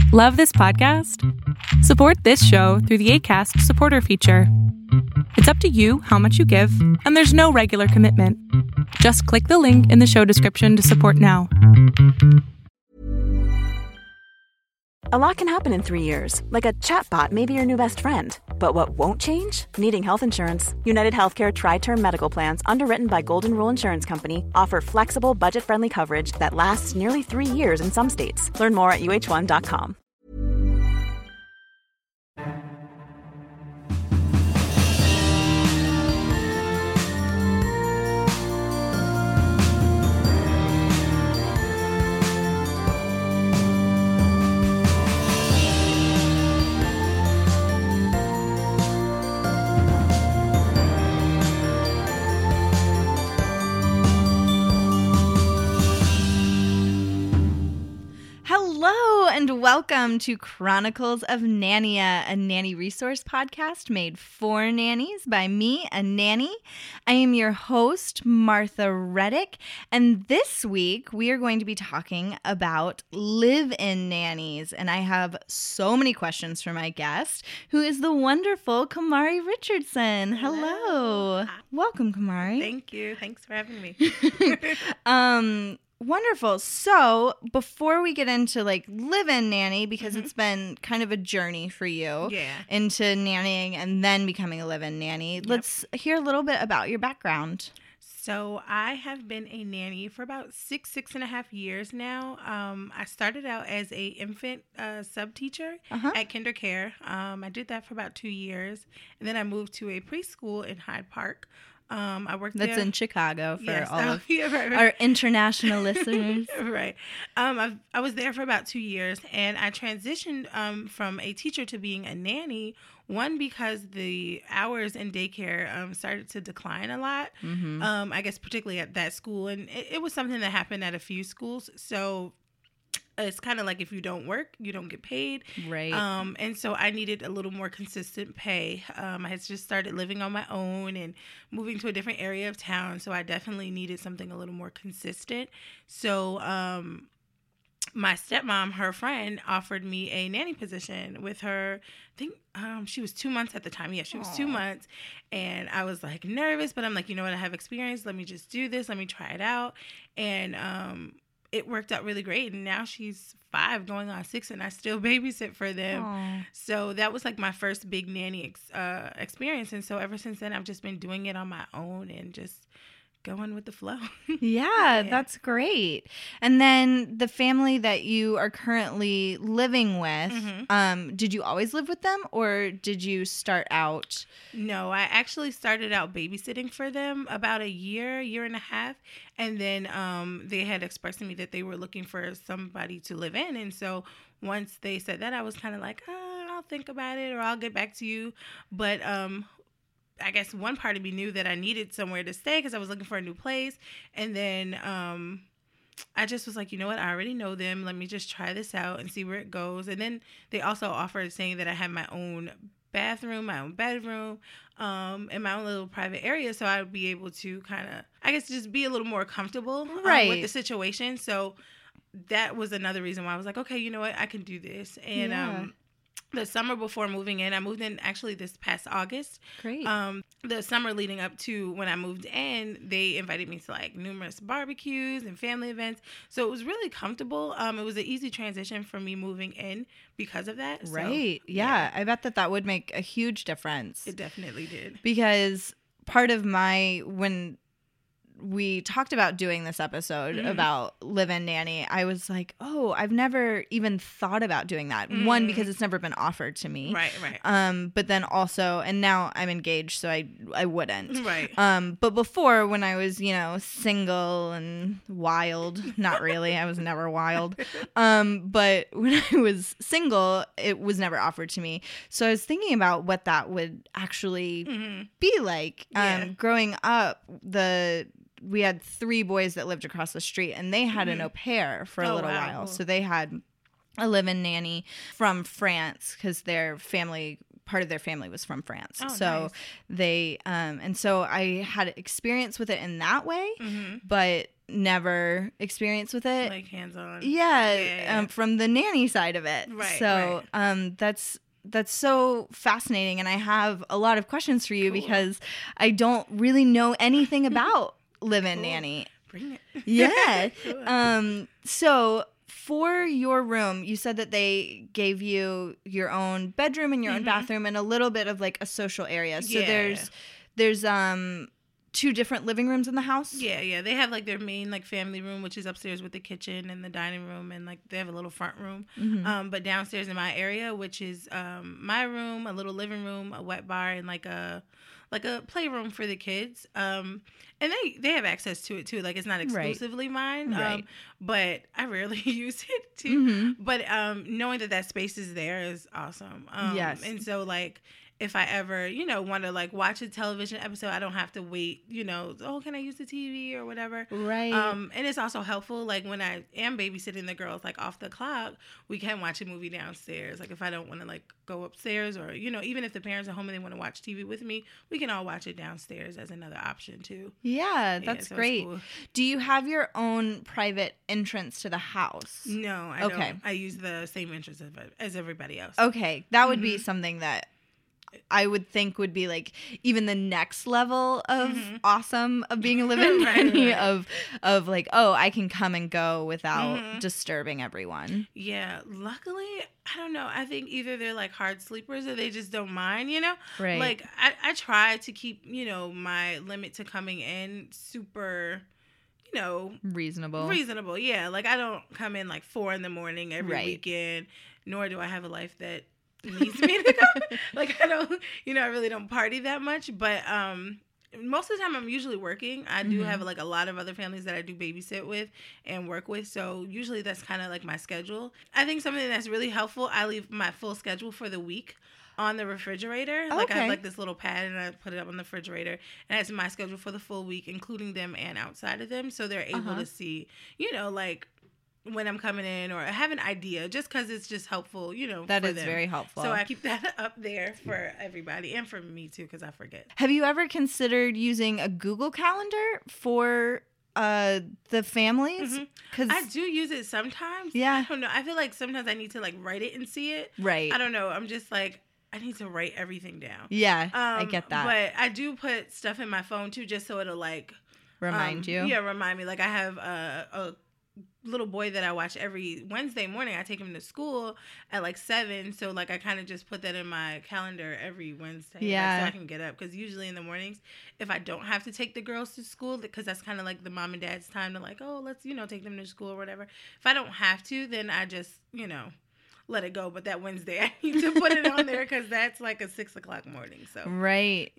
Love this podcast? Support this show through the Acast supporter feature. It's up to you how much you give, and there's no regular commitment. Just click the link in the show description to support now. A lot can happen in 3 years, like a chatbot may be your new best friend. But what won't change? Needing health insurance. United Healthcare Tri-Term Medical Plans, underwritten by Golden Rule Insurance Company, offer flexible, budget-friendly coverage that lasts nearly 3 years in some states. Learn more at uh1.com. Hello and welcome to Chronicles of Nania, a nanny resource podcast made for nannies by me, a nanny. I am your host, Martha Reddick, and this week we are going to be talking about live-in nannies, and I have so many questions for my guest, who is the wonderful Kamari Richardson. Hello. Welcome, Kamari. Thank you. Thanks for having me. Wonderful. So before we get into like live-in nanny, because it's been kind of a journey for you into nannying and then becoming a live-in nanny, let's hear a little bit about your background. So I have been a nanny for about six and a half years now. I started out as a infant sub teacher at KinderCare. I did that for about 2 years, and then I moved to a preschool in Hyde Park. I worked That's there. in Chicago for all of right. our international listeners. Right. I was there for about 2 years, and I transitioned from a teacher to being a nanny. One, because the hours in daycare started to decline a lot. I guess particularly at that school, and it was something that happened at a few schools. So it's kind of like if you don't work, you don't get paid. Right. And so I needed a little more consistent pay. I had just started living on my own and moving to a different area of town. So I definitely needed something a little more consistent. So my stepmom, her friend, offered me a nanny position with her. I think she was 2 months at the time. Yeah, she was 2 months. And I was like nervous, but I'm like, you know what? I have experience. Let me just do this. Let me try it out. And it worked out really great, and now she's 5 going on 6, and I still babysit for them. Aww. So that was like my first big nanny experience, and so ever since then I've just been doing it on my own and just going with the flow. Yeah, that's great. And then the family that you are currently living with, did you always live with them, or did you start out? No, I actually started out babysitting for them about a year and a half. And then they had expressed to me that they were looking for somebody to live in. And so once they said that, I was kind of like, I'll think about it, or I'll get back to you. But I guess one part of me knew that I needed somewhere to stay because I was looking for a new place. And then I just was like, you know what? I already know them. Let me just try this out and see where it goes. And then they also offered saying that I have my own bathroom, my own bedroom, and my own little private area. So I would be able to kind of, I guess, just be a little more comfortable with the situation. So that was another reason why I was like, okay, you know what? I can do this. And the summer before moving in, I moved in actually this past August. Great. The summer leading up to when I moved in, they invited me to like numerous barbecues and family events. So it was really comfortable. It was an easy transition for me moving in because of that. Right. So, yeah. I bet that would make a huge difference. It definitely did. Because part of when we talked about doing this episode about live-in nanny, I was like, oh, I've never even thought about doing that. One, because it's never been offered to me. Right. But then also, and now I'm engaged, so I wouldn't. Right. But before, when I was, single and wild, not really, I was never wild. But when I was single, it was never offered to me. So I was thinking about what that would actually be like. Growing up, we had 3 boys that lived across the street, and they had an au pair for a little while. So they had a live-in nanny from France because part of their family was from France. So nice. they, and so I had experience with it in that way, but never experience with it. Like hands-on. Yeah. From the nanny side of it. Right. So that's so fascinating. And I have a lot of questions for you because I don't really know anything about live-in nanny. Bring it. Yeah. Cool. So for your room, you said that they gave you your own bedroom and your own bathroom and a little bit of like a social area. So there's 2 different living rooms in the house? Yeah. They have like their main like family room, which is upstairs with the kitchen and the dining room, and like they have a little front room. But downstairs in my area, which is my room, a little living room, a wet bar, and like a playroom for the kids. And they have access to it too. Like it's not exclusively mine. Right. But I rarely use it too. But knowing that space is there is awesome. Yes. And so like if I ever, want to like watch a television episode, I don't have to wait, can I use the TV or whatever? Right. And it's also helpful, like when I am babysitting the girls, like off the clock, we can watch a movie downstairs. Like if I don't want to like go upstairs or, even if the parents are home and they want to watch TV with me, we can all watch it downstairs as another option too. Yeah, that's great. Cool. Do you have your own private entrance to the house? No, I don't. I use the same entrance as everybody else. Okay. That would be something that I would think would be like even the next level of awesome of being a live-in nanny of like, oh, I can come and go without disturbing everyone. Yeah. Luckily, I don't know. I think either they're like hard sleepers or they just don't mind, Right. Like I try to keep, my limit to coming in super, reasonable. Yeah. Like I don't come in like 4 a.m. every weekend, nor do I have a life that needs me to go. Like I don't, I really don't party that much, but most of the time I'm usually working. I do have like a lot of other families that I do babysit with and work with, so usually that's kind of like my schedule. I think something that's really helpful, I leave my full schedule for the week on the refrigerator. Like I have like this little pad and I put it up on the refrigerator, and it's my schedule for the full week, including them and outside of them, so they're able to see, like when I'm coming in or have an idea, just because it's just helpful, That for is them. very helpful. So I keep that up there for everybody and for me too, because I forget. Have you ever considered using a Google Calendar for the families? Because I do use it sometimes. Yeah. I don't know. I feel like sometimes I need to like write it and see it. Right. I don't know. I'm just like, I need to write everything down. Yeah, I get that. But I do put stuff in my phone too, just so it'll like remind you. Yeah, remind me. Like I have a little boy that I watch every Wednesday morning. I take him to school at like 7, so like I kind of just put that in my calendar every Wednesday. Yeah, so I can get up, because usually in the mornings, if I don't have to take the girls to school, because that's kind of like the mom and dad's time to like, oh, let's take them to school or whatever. If I don't have to, then I just let it go. But that Wednesday I need to put it on there, because that's like a 6:00 morning. So right.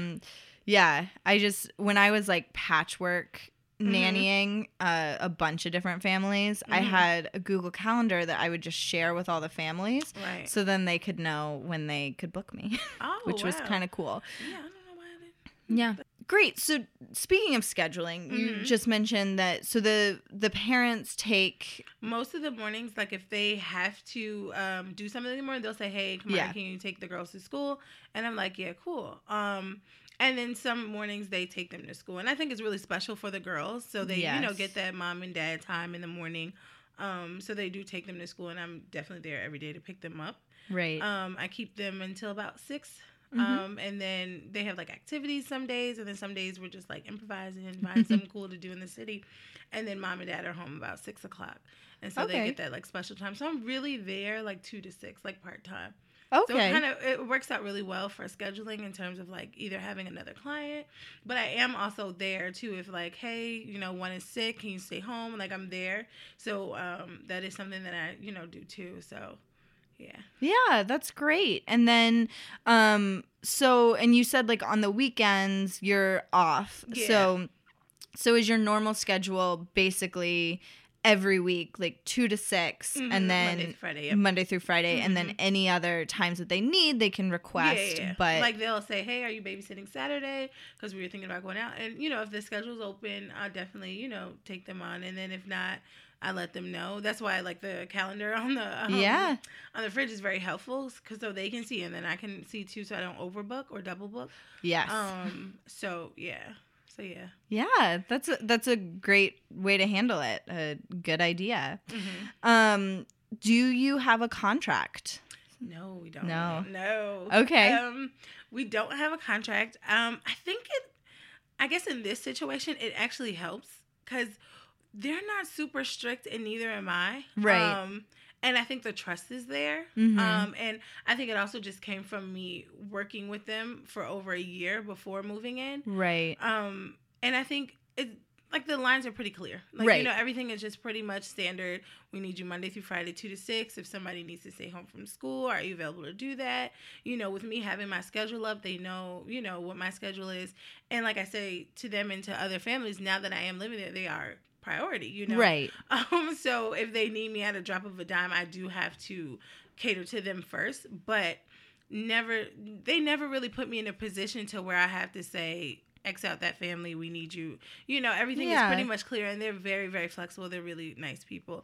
Yeah. I just, when I was like patchwork nannying a bunch of different families, I had a Google Calendar that I would just share with all the families, right, so then they could know when they could book me. Which was kind of cool. Yeah, I don't know why I didn't. Yeah. Great. So speaking of scheduling, you just mentioned that so the parents take most of the mornings. Like if they have to do something in the morning, they'll say, hey, come on, can you take the girls to school? And I'm like, yeah, cool. And then some mornings they take them to school. And I think it's really special for the girls. So they, get that mom and dad time in the morning. So they do take them to school, and I'm definitely there every day to pick them up. Right. I keep them until about 6. And then they have like activities some days, and then some days we're just like improvising and find something cool to do in the city. And then mom and dad are home about 6:00. And so they get that like special time. So I'm really there like 2 to 6, like part-time. Okay. So it works out really well for scheduling in terms of like either having another client, but I am also there too if like, hey, one is sick, can you stay home? Like I'm there. So that is something that I, do too. So yeah. Yeah, that's great. And then and you said like on the weekends you're off. Yeah. So is your normal schedule basically every week, like 2 to 6, and then Monday through Friday, and then any other times that they need, they can request. Yeah. But like they'll say, "Hey, are you babysitting Saturday?" Because we were thinking about going out, and if the schedule's open, I'll definitely take them on, and then if not, I let them know. That's why I like the calendar on the on the fridge is very helpful, because so they can see, and then I can see too, so I don't overbook or double book. Yes. So yeah. So yeah. Yeah, that's a great way to handle it. A good idea. Mm-hmm. Do you have a contract? No, we don't. No. Okay. We don't have a contract. I guess in this situation, it actually helps because they're not super strict and neither am I. Right. And I think the trust is there. Mm-hmm. And I think it also just came from me working with them for over a year before moving in. Right. And I think the lines are pretty clear. Right. Everything is just pretty much standard. We need you Monday through Friday, 2 to 6. If somebody needs to stay home from school, are you available to do that? With me having my schedule up, they know, what my schedule is. And like I say to them and to other families, now that I am living there, they are priority, Right. So if they need me at a drop of a dime, I do have to cater to them first. But they never really put me in a position to where I have to say, X out that family, we need you. Everything is pretty much clear, and they're very, very flexible. They're really nice people.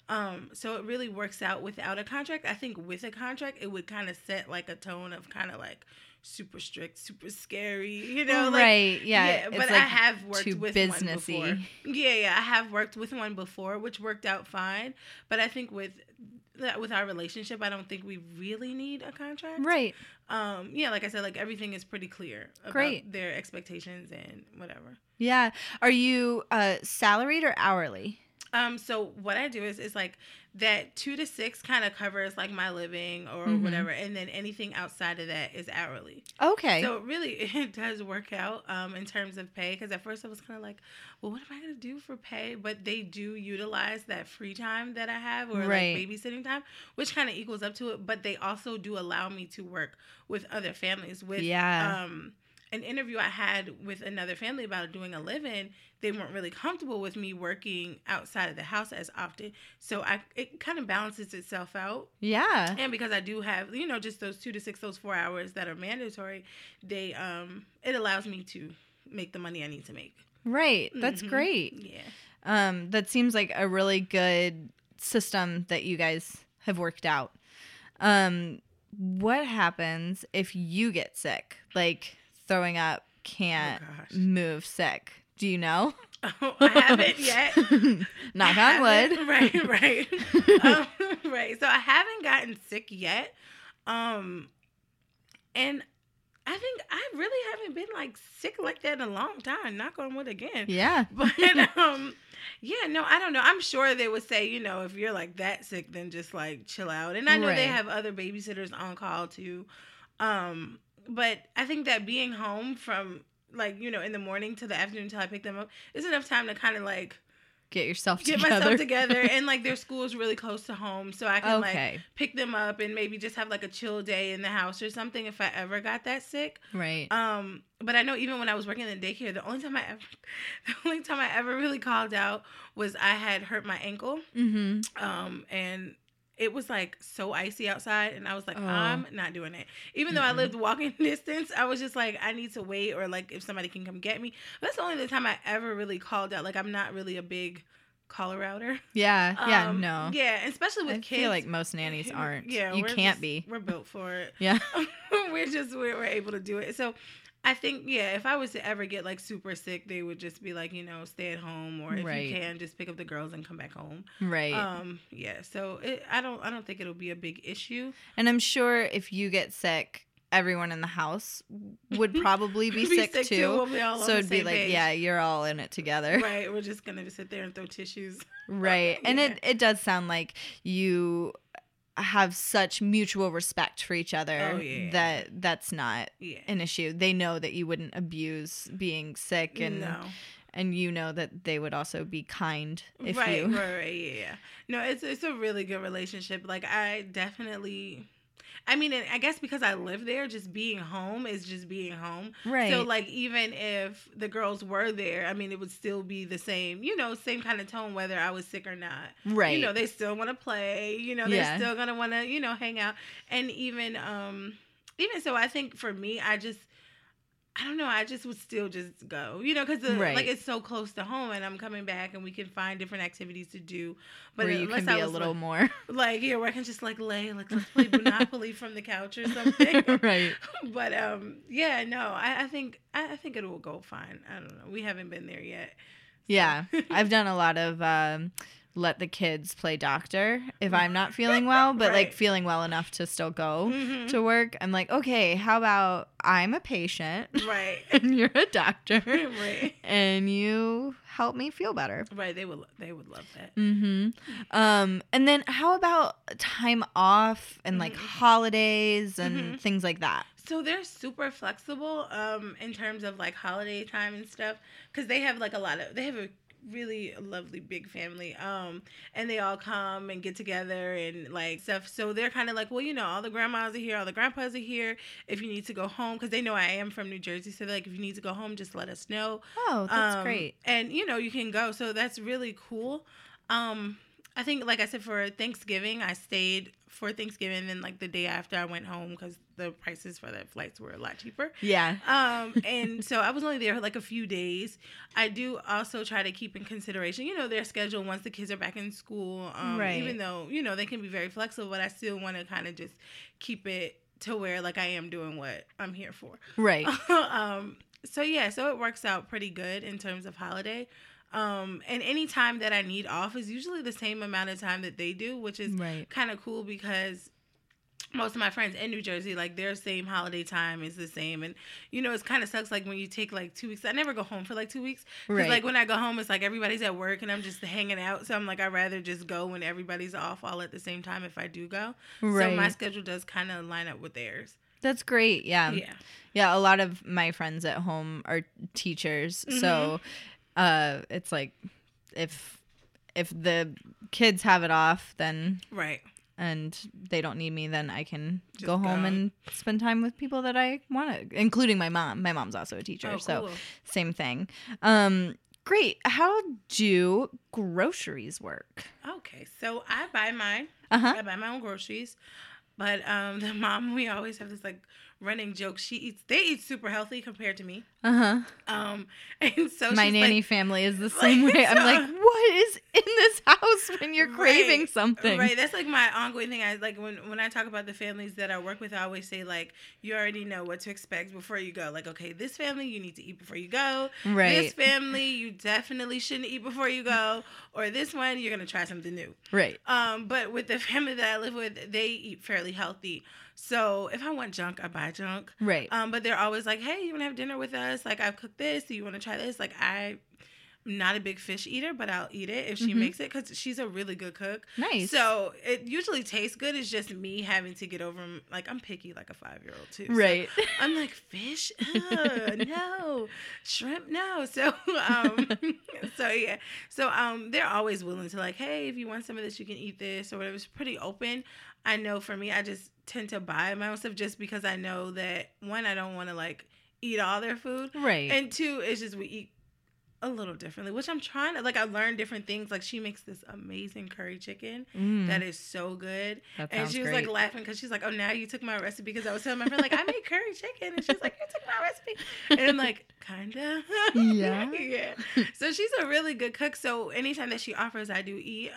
So it really works out without a contract. I think with a contract, it would kind of set like a tone of kind of like super strict, super scary, Right. Yeah. But I have worked with businessy. one before. Yeah. I have worked with one before, which worked out fine. But I think with our relationship, I don't think we really need a contract. Right. Like I said, like everything is pretty clear about their expectations and whatever. Yeah. Are you salaried or hourly? So what I do is like that 2 to 6 kind of covers like my living or whatever, and then anything outside of that is hourly. Okay. So really, it does work out in terms of pay, because at first I was kind of like, well, what am I going to do for pay? But they do utilize that free time that I have, or like babysitting time, which kind of equals up to it. But they also do allow me to work with other families. With an interview I had with another family about doing a live-in, they weren't really comfortable with me working outside of the house as often. So it kind of balances itself out. Yeah. And because I do have, just those 2 to 6, those 4 hours that are mandatory, it allows me to make the money I need to make. Right. That's great. Yeah. That seems like a really good system that you guys have worked out. What happens if you get sick? Like throwing up, can't move, sick. Do you know? Oh, I haven't yet. Knock on wood. Right. Right. So I haven't gotten sick yet. And I think I really haven't been like sick like that in a long time. Knock on wood again. Yeah. But I don't know. I'm sure they would say, if you're like that sick, then just like chill out. And I know they have other babysitters on call too. But I think that being home from like, in the morning to the afternoon until I pick them up is enough time to kind of like get myself together. And like their school is really close to home, so I can like pick them up and maybe just have like a chill day in the house or something if I ever got that sick. Right. But I know even when I was working in the daycare, the only time I ever really called out was I had hurt my ankle. Mm-hmm. And it was like so icy outside, and I was like, I'm not doing it. Even though I lived walking distance, I was just like, I need to wait, or like if somebody can come get me. That's the only time I ever really called out. Like I'm not really a big caller outer. Yeah. No. Yeah, especially with kids. I feel like most nannies aren't. Yeah, you can't be. We're built for it. Yeah. we're able to do it. So I think, if I was to ever get like super sick, they would just be like, stay at home, or if you can, just pick up the girls and come back home. Right. So I don't think it'll be a big issue. And I'm sure if you get sick, everyone in the house would probably be sick too. We'll be all so it'd be like, page. yeah, you're all in it together. Right. We're just gonna sit there and throw tissues. Right. And it does sound like you have such mutual respect for each other that's not an issue. They know that you wouldn't abuse being sick, and that they would also be kind if you. Right. Yeah. No, it's a really good relationship. Like I guess because I live there, just being home is just being home. Right. So, like, even if the girls were there, it would still be the same, same kind of tone, whether I was sick or not. Right. They still want to play, they're still going to want to, hang out. And even so, I think for me, I don't know. I just would still just go, because like it's so close to home, and I'm coming back, and we can find different activities to do. But where you can be a little more like, yeah, where I can just like lay, like let's play Monopoly from the couch or something. Right. But yeah, no, I think it will go fine. I don't know. We haven't been there yet. So. Yeah, I've done a lot of let the kids play doctor if I'm not feeling well, but like feeling well enough to still go to work. I'm like, okay, how about I'm a patient, right, and you're a doctor, right, and you help me feel better. Right, they would love that. Mm-hmm. And then how about time off and like holidays and things like that? So they're super flexible in terms of like holiday time and stuff, because they have like they have a really lovely big family, and they all come and get together and like stuff. So they're kind of like, well, all the grandmas are here, all the grandpas are here. If you need to go home, because they know I am from New Jersey, so they're like, if you need to go home, just let us know. Oh, that's great. And you can go, so that's really cool. I think, like I said, for Thanksgiving, I stayed for Thanksgiving, and then like the day after I went home because the prices for the flights were a lot cheaper. Yeah. And so I was only there like a few days. I do also try to keep in consideration, their schedule once the kids are back in school. Right. Even though, they can be very flexible, but I still want to kind of just keep it to where like I am doing what I'm here for. Right. So yeah, so it works out pretty good in terms of holiday. And any time that I need off is usually the same amount of time that they do, which is kind of cool because most of my friends in New Jersey, like their same holiday time is the same. And, it's kind of sucks like when you take like 2 weeks. I never go home for like 2 weeks. Because like when I go home, it's like everybody's at work and I'm just hanging out. So I'm like, I'd rather just go when everybody's off all at the same time if I do go. Right. So my schedule does kind of line up with theirs. That's great. Yeah. Yeah. Yeah. A lot of my friends at home are teachers. Mm-hmm. So it's like if the kids have it off, then right, and they don't need me, then I can just go home and spend time with people that I want to, including my mom. My mom's also a teacher, cool. So same thing. Great. How do groceries work? Okay, so I buy mine. Uh-huh. I buy my own groceries, but the mom, we always have this like running joke. They eat super healthy compared to me. And so my nanny family is the same way. So, I'm like, what is in this house when you're craving something? Right. That's like my ongoing thing. I like when I talk about the families that I work with, I always say like, you already know what to expect before you go. Like, okay, this family you need to eat before you go. Right. This family you definitely shouldn't eat before you go. Or this one you're gonna try something new. Right. But with the family that I live with, they eat fairly healthy. So if I want junk, I buy junk. Right. But they're always like, hey, you want to have dinner with us? Like, I've cooked this. Do you want to try this? Like, I'm not a big fish eater, but I'll eat it if she makes it because she's a really good cook. Nice. So it usually tastes good. It's just me having to get over, like, I'm picky like a 5-year-old too. Right. So I'm like, fish? No. Shrimp? No. So, yeah. So they're always willing to like, hey, if you want some of this, you can eat this or whatever. It's pretty open. I know for me, I just tend to buy my own stuff just because I know that, one, I don't want to, like, eat all their food. Right. And two, it's just we eat a little differently, which I'm trying to, like, I learned different things. Like, she makes this amazing curry chicken that is so good. And she was, like, laughing because she's like, oh, now you took my recipe because I was telling my friend, like, I made curry chicken. And she's like, you took my recipe. And I'm like, kind of. Yeah. Yeah. So she's a really good cook. So anytime that she offers, I do eat.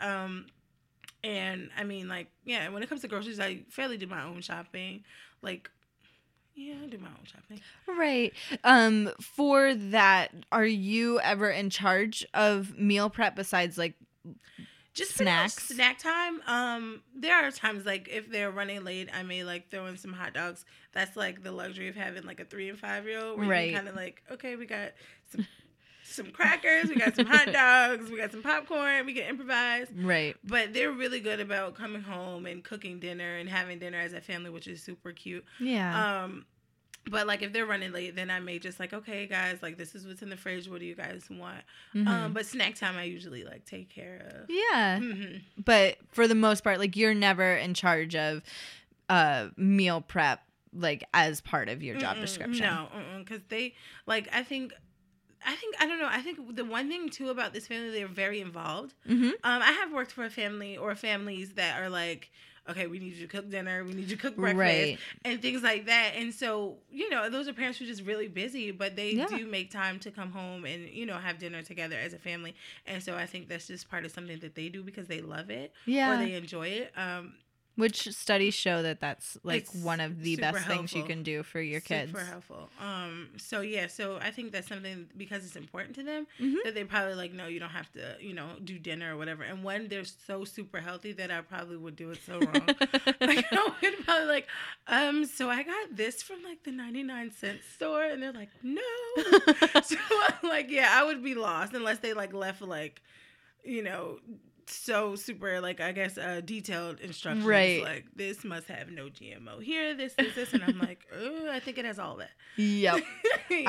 And I mean, like, yeah, when it comes to groceries, I fairly do my own shopping. Like, yeah, I do my own shopping. Right. For that, are you ever in charge of meal prep besides like just snacks? Snack time. There are times like if they're running late, I may like throw in some hot dogs. That's like the luxury of having like a 3 and 5-year-old. Where you kind of like, okay, we got some crackers, we got some hot dogs, we got some popcorn, we can improvise. Right. But they're really good about coming home and cooking dinner and having dinner as a family, which is super cute. Yeah. But like if they're running late, then I may just like, okay, guys, like this is what's in the fridge. What do you guys want? But snack time, I usually like take care of. Yeah. But for the most part, like you're never in charge of meal prep, like as part of your job description. No, because they like, I think I don't know. I think the one thing too about this family, they're very involved. I have worked for a family or families that are like, okay, we need you to cook dinner, we need you to cook breakfast, Right. and things like that. And so, you know, those are parents who are just really busy, but they Yeah. do make time to come home and, you know, have dinner together as a family. And so I think that's just part of something that they do because they love it Yeah. or they enjoy it. Which studies show that that's like It's one of the super best things you helpful. can do for your kids. Super helpful. So yeah, so I think that's something because it's important to them Mhm. that they probably like, no, you don't have to, you know, do dinner or whatever. And one, they're so super healthy that I probably would do it so wrong. Like I would probably like, so I got this from like the 99-cent store, and they're like, no. So I'm like, yeah, I would be lost unless they like left like, you know, so super like I guess detailed instructions, Right. like this must have no GMO here, this, and I'm like, oh, I think it has all that. Yep. Yeah.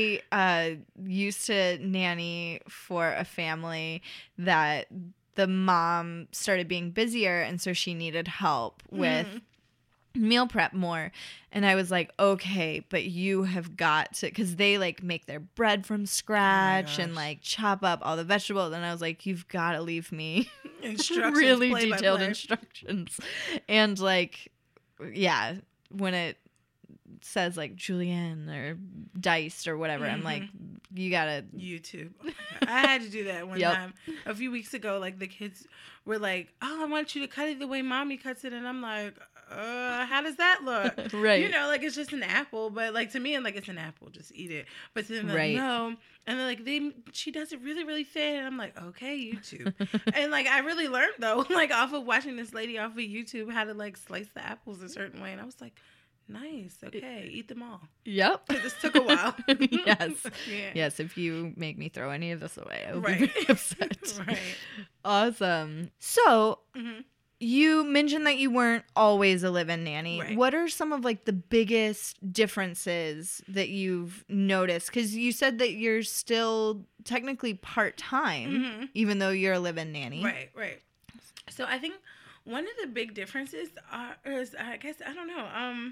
I used to nanny for a family that the mom started being busier, and so she needed help with meal prep more. And I was like, okay, but you have got to, because they like make their bread from scratch and gosh. like chop up all the vegetables. And I was like, you've got to leave me Instructions, really play by detailed play. instructions. And like, yeah, when it says like julienne or diced or whatever, I'm like, you gotta YouTube. I had to do that one Yep. time a few weeks ago. Like the kids were like, "Oh, I want you to cut it the way mommy cuts it," and I'm like, "How does that look?" Right. You know, like it's just an apple, but like to me, I'm like, it's an apple, just eat it. But to them, they're Right. like, no, and they're like, she does it really, really thin. And I'm like, okay, YouTube. And like I really learned though, like off of watching this lady off of YouTube how to like slice the apples a certain way, and I was like, nice, okay, eat them all. Yep. This took a while. Yes. Yeah. Yes, if you make me throw any of this away, I will be Right. very upset. Right. Awesome. So hmm you mentioned that you weren't always a live-in nanny. Right. What are some of like the biggest differences that you've noticed? Because you said that you're still technically part-time, Mhm. even though you're a live-in nanny. Right, right. So I think one of the big differences is, I guess, I don't know.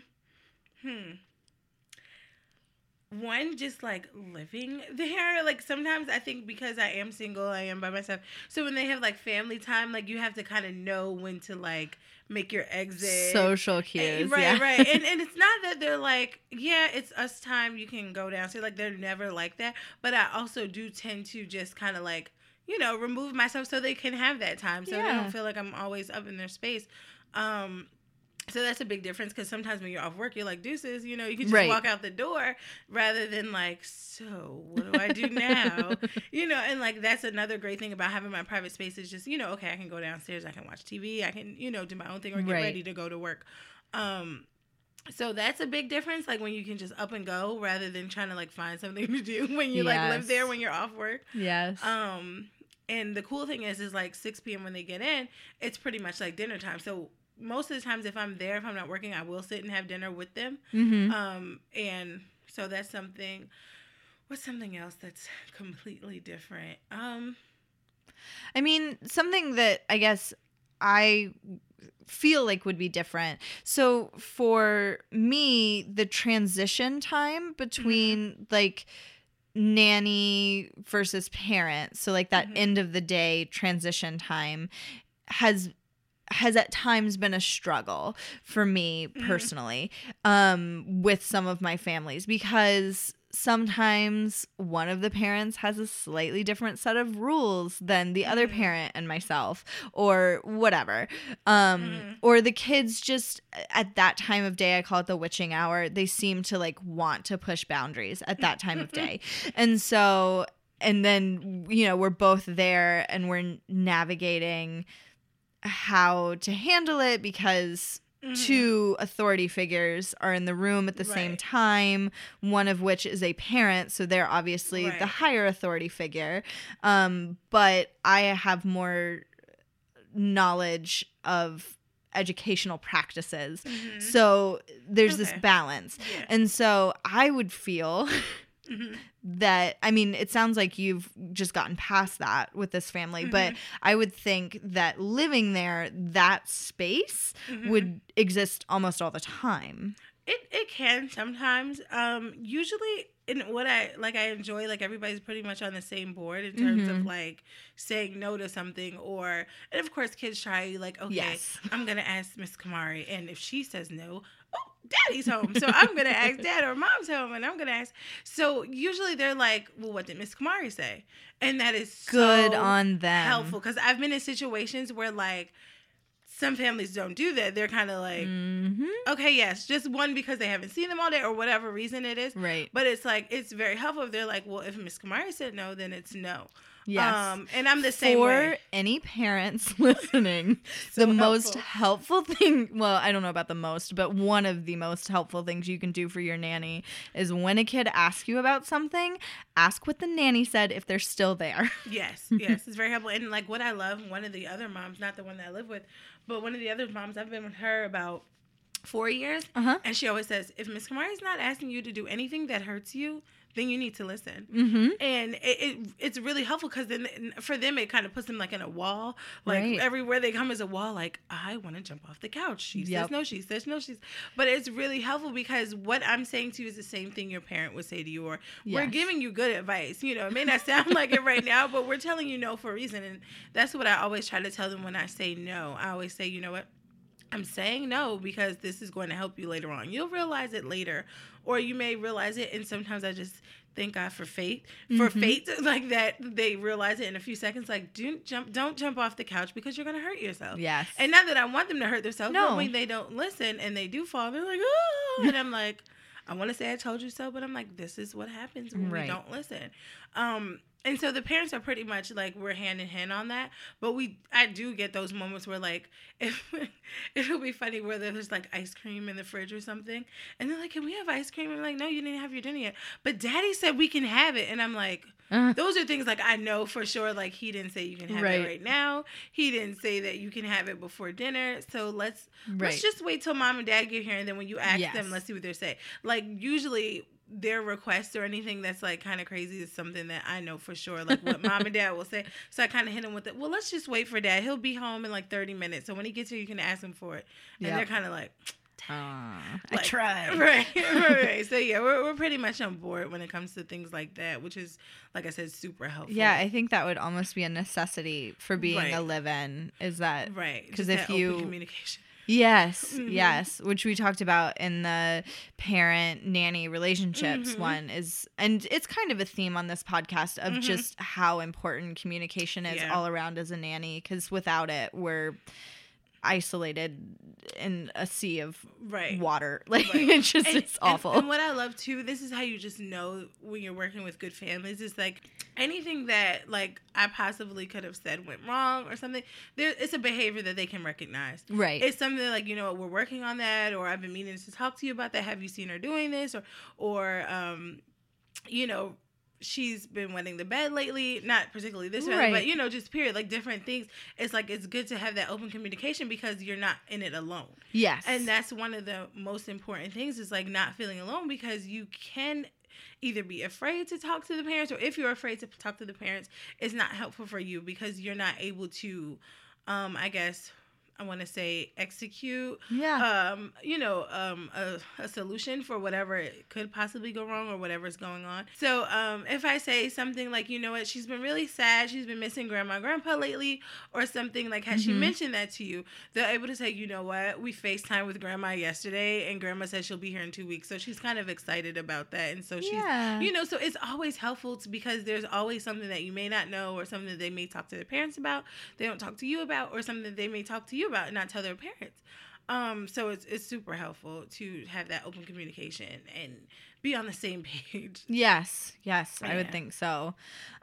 One, just like living there. Like sometimes I think because I am single, I am by myself. So when they have like family time, like you have to kind of know when to like make your exit. Social cues. Right, yeah. right. And it's not that they're like, yeah, it's us time, you can go downstairs. Like they're never like that. But I also do tend to just kind of like, you know, remove myself so they can have that time. So they Yeah. don't feel like I'm always up in their space. So that's a big difference because sometimes when you're off work, you're like, deuces, you know, you can just Right. walk out the door rather than like, so what do I do now? You know, and like that's another great thing about having my private space is just, you know, okay, I can go downstairs, I can watch TV, I can, you know, do my own thing or get Right. ready to go to work. So that's a big difference, like when you can just up and go rather than trying to like find something to do when you like live Yes. there when you're off work. Yes. And the cool thing is like 6 p.m. when they get in, it's pretty much like dinner time. So most of the times if I'm there, if I'm not working, I will sit and have dinner with them. Mm-hmm. And so that's something. What's something else that's completely different? I mean, something that I guess I feel like would be different. So for me, the transition time between like nanny versus parent, so like that end of the day transition time has at times been a struggle for me personally with some of my families, because sometimes one of the parents has a slightly different set of rules than the other parent and myself, or whatever. Or the kids just at that time of day, I call it the witching hour, they seem to like want to push boundaries at that time of day. And so, and then, you know, we're both there and we're navigating how to handle it because two authority figures are in the room at the same Right. time, one of which is a parent, so they're obviously Right. the higher authority figure. But I have more knowledge of educational practices. So there's this Okay. balance. Yeah. And so I would feel that, I mean, it sounds like you've just gotten past that with this family, but I would think that living there, that space would exist almost all the time. It can sometimes. Usually in what I enjoy, like, everybody's pretty much on the same board in terms of like saying no to something, or, and of course kids try, like, okay, Yes. I'm gonna ask Miss Kamari, and if she says no, oh, Daddy's home, so I'm gonna ask Dad, or Mom's home, and I'm gonna ask. So usually they're like, well, what did Miss Kamari say? And that is so Good on them. helpful, because I've been in situations where, like, some families don't do that. They're kind of like, okay, yes, just one, because they haven't seen them all day or whatever reason it is. Right. But it's like, it's very helpful if they're like, well, if Miss Kamari said no, then it's no. Yes. And I'm the same For way. any parents listening, So the most helpful. helpful thing, well, I don't know about the most, but one of the most helpful things you can do for your nanny is when a kid asks you about something, ask what the nanny said if they're still there. Yes, it's very helpful. And like, what I love, one of the other moms, not the one that I live with, but one of the other moms, I've been with her about 4 years, and she always says, if Miss Kamari's not asking you to do anything that hurts you, then you need to listen. And it's really helpful, because then for them it kind of puts them like in a wall, like everywhere they come is a wall, like, I want to jump off the couch, she says no, she says no, but it's really helpful, because what I'm saying to you is the same thing your parent would say to you, or we're giving you good advice. You know, it may not sound like it right now, but we're telling you no for a reason. And that's what I always try to tell them when I say no. I always say, you know what, I'm saying no because this is going to help you later on. You'll realize it later, or you may realize it, and sometimes I just thank God for fate. For fate, like that, they realize it in a few seconds. Like, don't jump off the couch because you're going to hurt yourself. Yes. And not that I want them to hurt themselves, No. but when they don't listen and they do fall, they're like, oh, and I'm like, I want to say I told you so, but I'm like, this is what happens when we don't listen. And so the parents are pretty much like, we're hand in hand on that. But I do get those moments where, like, it'll be funny where there's like ice cream in the fridge or something, and they're like, can we have ice cream? I'm like, no, you didn't have your dinner yet. But Daddy said we can have it. And I'm like, those are things like I know for sure, like, he didn't say you can have it right now. He didn't say that you can have it before dinner. So let's just wait till Mom and Dad get here, and then when you ask them, let's see what they say. Like, usually their requests or anything that's like kind of crazy is something that I know for sure, like what Mom and Dad will say. So I kind of hit them with it. Well, let's just wait for Dad. He'll be home in like 30 minutes. So when he gets here, you can ask him for it. And they're kind of like, I tried. Right. So yeah, we're pretty much on board when it comes to things like that, which is, like I said, super helpful. Yeah, I think that would almost be a necessity for being a live-in, is that because if you open communication. Yes, which we talked about in the parent-nanny relationships one is, and it's kind of a theme on this podcast of just how important communication is all around as a nanny, because without it, we're isolated in a sea of water. Like, it's awful. And what I love too, this is how you just know when you're working with good families, is like anything that like I possibly could have said went wrong or something, it's a behavior that they can recognize. Right. It's something like, you know what, we're working on that, or I've been meaning to talk to you about that. Have you seen her doing this? Or you know, she's been wetting the bed lately, not particularly this way, but, you know, just period, like different things. It's like, it's good to have that open communication because you're not in it alone. Yes. And that's one of the most important things, is like not feeling alone, because you can either be afraid to talk to the parents, or if you're afraid to talk to the parents, it's not helpful for you because you're not able to, I guess, I want to say execute, a solution for whatever it could possibly go wrong or whatever's going on. So if I say something like, you know what, she's been really sad, she's been missing grandma and grandpa lately, or something like, has she mentioned that to you? They're able to say, you know what, we FaceTime with grandma yesterday and grandma said she'll be here in 2 weeks. So she's kind of excited about that. And so she's, you know, so it's always helpful because there's always something that you may not know, or something that they may talk to their parents about, they don't talk to you about, or something that they may talk to you about and not tell their parents. So it's super helpful to have that open communication and be on the same page. Yes, I would think so.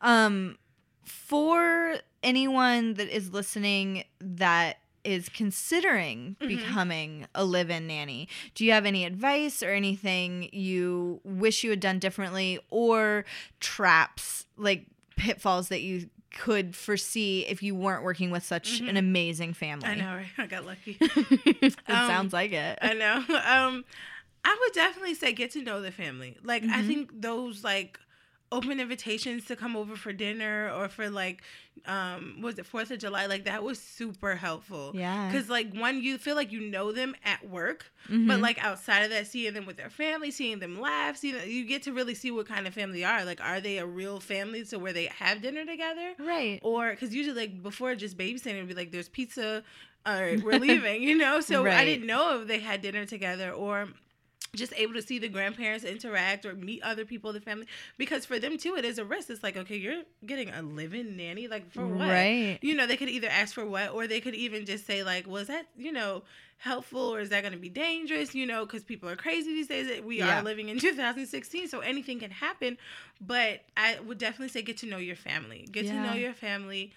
For anyone that is listening that is considering becoming a live-in nanny, do you have any advice or anything you wish you had done differently, or traps, like pitfalls that you could foresee if you weren't working with such an amazing family? I know, right? I got lucky. It sounds like it. I know. I would definitely say get to know the family. Like, I think those, like, open invitations to come over for dinner or for like, was it 4th of July? Like that was super helpful. Yeah. Cause like one, you feel like you know them at work, but like outside of that, seeing them with their family, seeing them laugh, you get to really see what kind of family they are. Like, are they a real family? So where they have dinner together? Right. Or, cause usually like before just babysitting, it'd be like, there's pizza. All right, we're leaving, you know? So I didn't know if they had dinner together or just able to see the grandparents interact or meet other people in the family, because for them too, it is a risk. It's like, okay, you're getting a live-in nanny, like for what? Right. You know, they could either ask for what, or they could even just say like, well, is that, you know, helpful, or is that going to be dangerous? You know, because people are crazy these days. We are living in 2016, so anything can happen. But I would definitely say get to know your family. Get to know your family.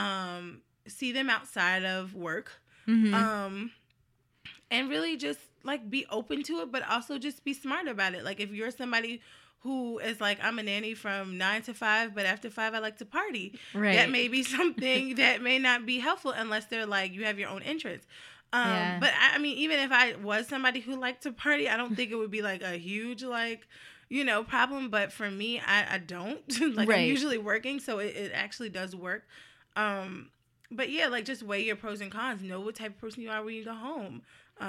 See them outside of work. And really just like be open to it, but also just be smart about it. Like if you're somebody who is like, I'm a nanny from 9 to 5, but after 5 I like to party. Right. That may be something that may not be helpful unless they're like, you have your own interests. But I mean, even if I was somebody who liked to party, I don't think it would be like a huge like, you know, problem. But for me, I don't. Like I'm usually working, so it actually does work. But yeah, like just weigh your pros and cons. Know what type of person you are when you go home.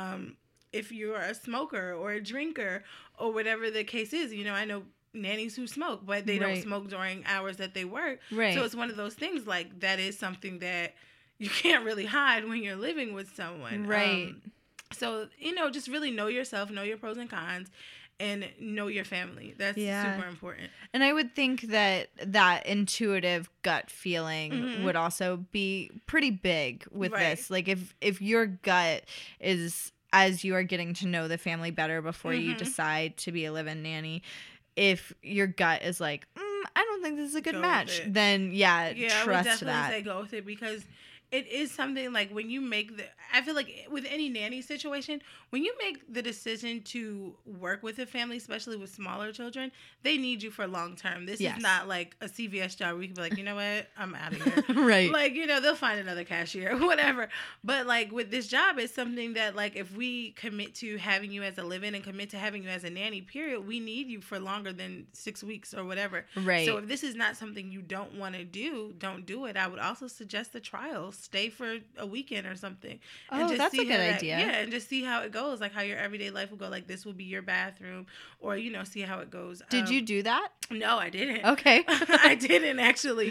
If you're a smoker or a drinker or whatever the case is, you know, I know nannies who smoke, but they don't smoke during hours that they work. Right. So it's one of those things like that is something that you can't really hide when you're living with someone. Right. So, you know, just really know yourself, know your pros and cons, and know your family. That's super important. And I would think that that intuitive gut feeling would also be pretty big with this. Like if your gut is, as you are getting to know the family better before you decide to be a live-in nanny, if your gut is like, I don't think this is a good match, then trust I would definitely say go with it, because it is something like when you make I feel like with any nanny situation, when you make the decision to work with a family, especially with smaller children, they need you for long term. This is not like a CVS job where you can be like, you know what, I'm out of here. Right. Like, you know, they'll find another cashier, whatever. But like with this job, it's something that like if we commit to having you as a live-in and commit to having you as a nanny, period, we need you for longer than 6 weeks or whatever. Right. So if this is not something you don't want to do, don't do it. I would also suggest the trial. Stay for a weekend or something. And just that's see a good idea. Yeah, and just see how it goes. Like how your everyday life will go. Like this will be your bathroom, or you know, see how it goes. Did you do that? No, I didn't. Okay, I didn't actually.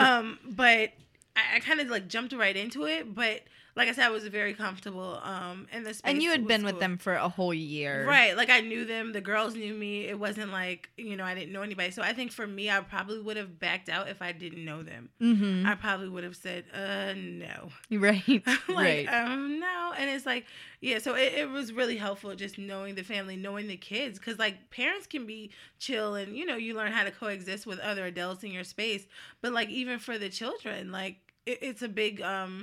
But I kind of like jumped right into it. But like I said, I was very comfortable in the space. And you had been with them for a whole year. Right. Like I knew them. The girls knew me. It wasn't like, you know, I didn't know anybody. So I think for me, I probably would have backed out if I didn't know them. Mm-hmm. I probably would have said, no. Right. Like, no. And it's like, yeah, so it was really helpful just knowing the family, knowing the kids. Because like parents can be chill and, you know, you learn how to coexist with other adults in your space. But like even for the children, like it's a big...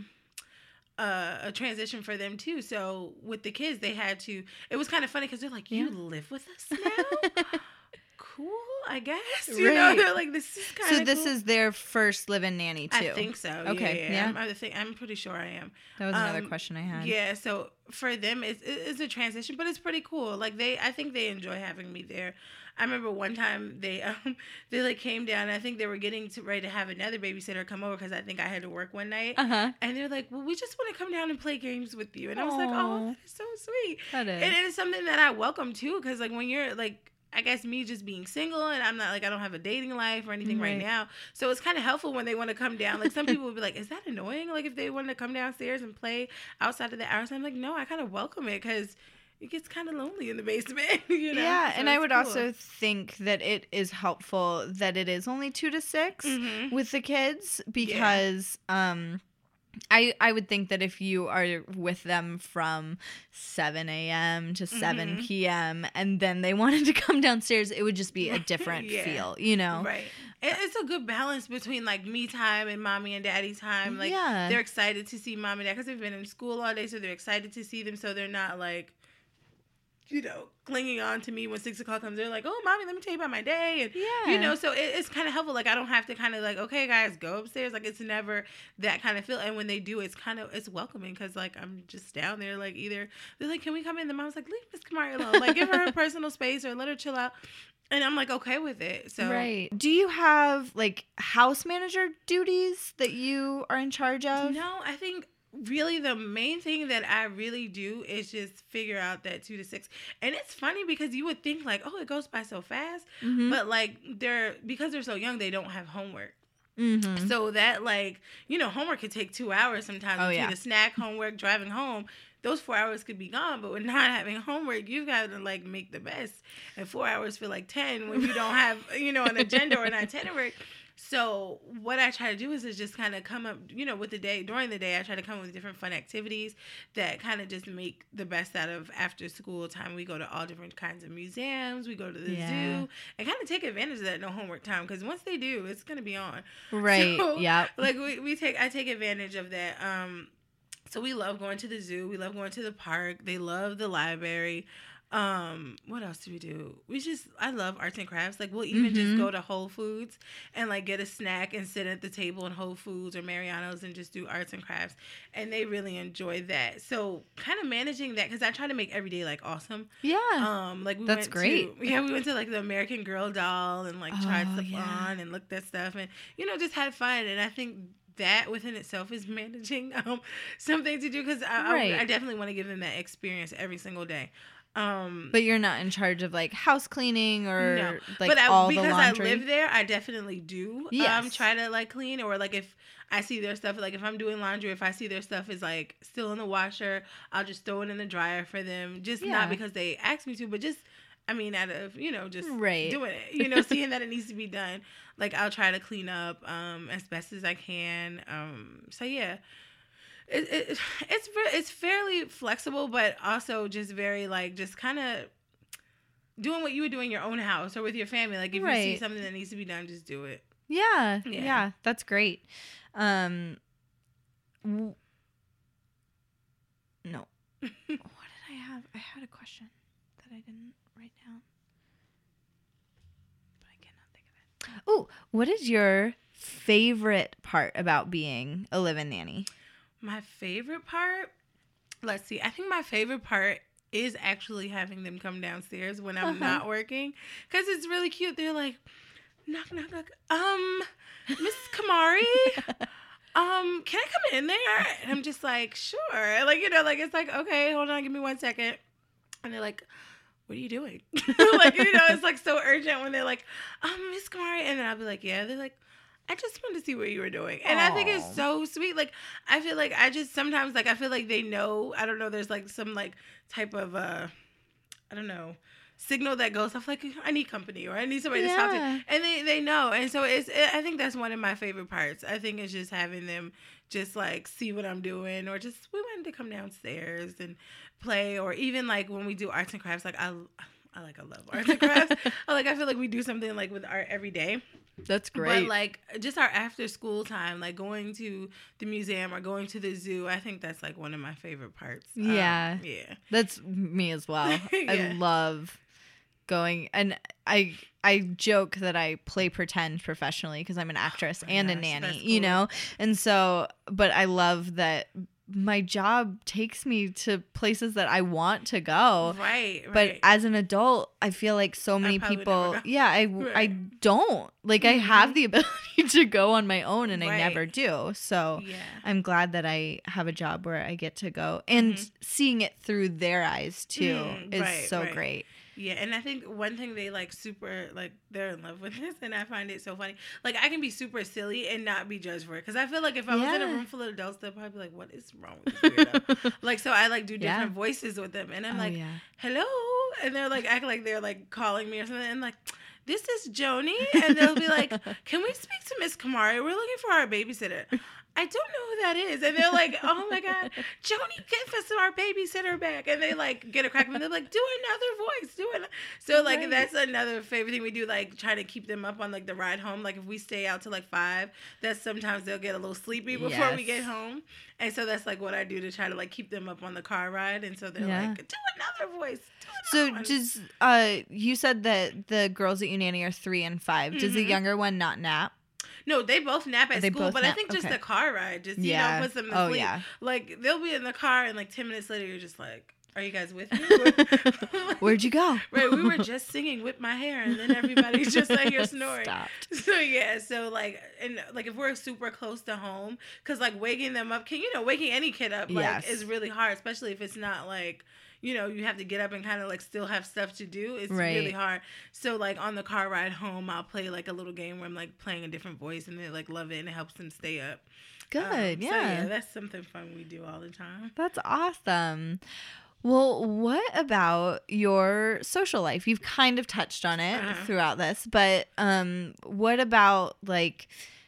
a transition for them too. So with the kids, they had to. It was kind of funny because they're like, "You live with us now." Cool, I guess. You know, they're like, "This is kind of." So this is their first live-in nanny too. I think so. Okay, yeah. I'm pretty sure I am. That was another question I had. Yeah, so for them, it's a transition, but it's pretty cool. Like I think they enjoy having me there. I remember one time they like came down. And I think they were getting ready to have another babysitter come over because I think I had to work one night. And they're like, "Well, we just want to come down and play games with you." And I was like, "Oh, that is so sweet." That is. And it's something that I welcome too, because like when you're like, I guess me just being single and I'm not like, I don't have a dating life or anything right now. So it's kind of helpful when they want to come down. Like some people would be like, is that annoying? Like if they want to come downstairs and play outside of the hours. I'm like, no, I kind of welcome it because it gets kind of lonely in the basement, you know? Yeah, so and I would also think that it is helpful that it is only 2 to 6 with the kids because I would think that if you are with them from 7 a.m. to 7 p.m. and then they wanted to come downstairs, it would just be a different feel, you know? Right. It's a good balance between like me time and mommy and daddy time. Like they're excited to see mom and dad because they've been in school all day, so they're excited to see them, so they're not like clinging on to me when 6 o'clock comes. They're like, oh, mommy, let me tell you about my day. And, Yeah. so it's kind of helpful. Like, I don't have to kind of like, okay, guys, go upstairs. Like, it's never that kind of feel. And when they do, it's welcoming because, like, I'm just down there. Like, either they're like, can we come in? The mom's like, leave Miss Kamari alone. Like, give her personal space or let her chill out. And I'm like, okay with it. So Right. Do you have like house manager duties that you are in charge of? No, I think really the main thing that I really do is just figure out that 2 to 6. And it's funny because you would think like, oh, it goes by so fast. Mm-hmm. But like because they're so young, they don't have homework. Mm-hmm. So that like, homework could take 2 hours sometimes between the snack, homework, driving home. Those 4 hours could be gone, but with not having homework, you've got to like make the best. And 4 hours feel like 10 when you don't have, an agenda or an itinerary. So what I try to do is just kind of come up, with the day, during the day, I try to come up with different fun activities that kind of just make the best out of after school time. We go to all different kinds of museums. We go to the zoo and kind of take advantage of that no homework time. Because once they do, it's going to be on. Right. So, yeah. Like I take advantage of that. So we love going to the zoo. We love going to the park. They love the library. What else do we do? I love arts and crafts. Like we'll even just go to Whole Foods and like get a snack and sit at the table in Whole Foods or Mariano's and just do arts and crafts. And they really enjoy that. So kind of managing that because I try to make every day like awesome. Yeah. Like we That's great. we went to like the American Girl doll and like tried stuff on and looked at stuff and just had fun. And I think that within itself is managing something to do because I definitely want to give them that experience every single day. But you're not in charge of like house cleaning or like but all the because laundry. I live there, I definitely do try to like clean or like if I see their stuff, like if I'm doing laundry, if I see their stuff is like still in the washer, I'll just throw it in the dryer for them. Just not because they asked me to, but just out of, just doing it, seeing that it needs to be done. Like I'll try to clean up as best as I can. So yeah, it's fairly flexible, but also just very like just kind of doing what you would do in your own house or with your family. Like if you see something that needs to be done, just do it. Yeah, that's great. No. What did I have? I had a question that I didn't write down. But I cannot think of it. Oh, what is your favorite part about being a live-in nanny? My favorite part? Let's see. I think my favorite part is actually having them come downstairs when I'm not working. Because it's really cute. They're like, knock, knock, knock. Miss Kamari? Can I come in there? And I'm just like, sure. Like, like it's like, okay, hold on, give me 1 second. And they're like, what are you doing? Like, it's like so urgent when they're like, Miss Kamari. And then I'll be like, yeah. They're like, I just wanted to see what you were doing. And I think it's so sweet. Like, I feel like I just sometimes, like, I feel like they know, I don't know, there's like some like type of, I don't know, signal that goes off like, I need company or I need somebody to talk to. And they know. And so I think that's one of my favorite parts. I think it's just having them just like see what I'm doing or just, we wanted to come downstairs and play or even like when we do arts and crafts, like I love arts and crafts. I feel like we do something like with art every day. That's great. But like just our after school time, like going to the museum or going to the zoo, I think that's like one of my favorite parts. Yeah. That's me as well. I love going, and I joke that I play pretend professionally because I'm an actress a nanny, cool. And so, but I love that my job takes me to places that I want to go. Right. But as an adult, I feel like so many people, I don't. Like, I have the ability to go on my own, and I never do. So I'm glad that I have a job where I get to go. And seeing it through their eyes, too, is so great. Yeah, and I think one thing they like super, like they're in love with this, and I find it so funny. Like I can be super silly and not be judged for it, because I feel like if I was in a room full of adults, they'd probably be like, "What is wrong with this weirdo?" Like, so I like do different voices with them, and I'm like, "Hello," and they're like act like they're like calling me or something, and like, "This is Joni," and they'll be like, "Can we speak to Miss Kamari? We're looking for our babysitter." I don't know who that is. And they're like, oh my God, Joni, give us our babysitter back. And they like get a crack and they're like, do another voice, do it. So like that's another favorite thing we do, like try to keep them up on like the ride home. Like if we stay out till like 5, that's sometimes they'll get a little sleepy before we get home. And so that's like what I do to try to like keep them up on the car ride. And so they're like, do another voice. So just you said that the girls that you nanny are 3 and 5. Does the younger one not nap? No, they both nap at school, but I think just the car ride just, you know, puts them to sleep. Yeah. Like, they'll be in the car, and, like, 10 minutes later, you're just like, are you guys with me? Where'd you go? Right, we were just singing Whip My Hair, and then everybody's just like, you're snoring. Stopped. So, yeah, so, like, and, like, if we're super close to home, because, like, waking them up, waking any kid up, like, is really hard, especially if it's not, like, you know, you have to get up and kind of like still have stuff to do. It's really hard. So like on the car ride home, I'll play like a little game where I'm like playing a different voice and they like love it and it helps them stay up. Good. So yeah, that's something fun we do all the time. That's awesome. Well, what about your social life? You've kind of touched on it throughout this, but what about like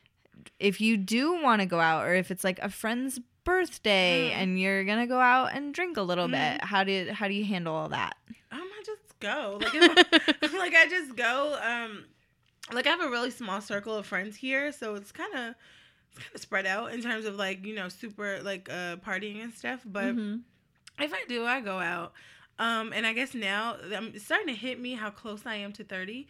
if you do want to go out or if it's like a friend's birthday and you're gonna go out and drink a little bit, how do you handle all that? I just go like I just go like I have a really small circle of friends here, so it's kind of spread out in terms of like, you know, super like partying and stuff, but if I do, I go out. And I guess now it's starting to hit me how close I am to 30.